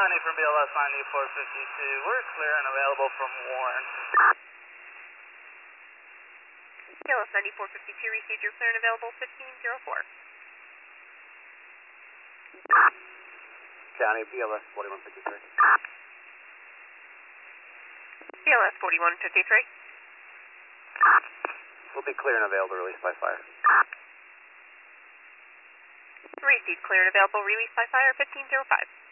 Lenny from BLS 9452. We're clear and available from Warren. BLS 9452, received your clear and available 1504. County, BLS 4153. BLS 4153. We'll be clear and available, released by fire. Received clear and available, released by fire 1505.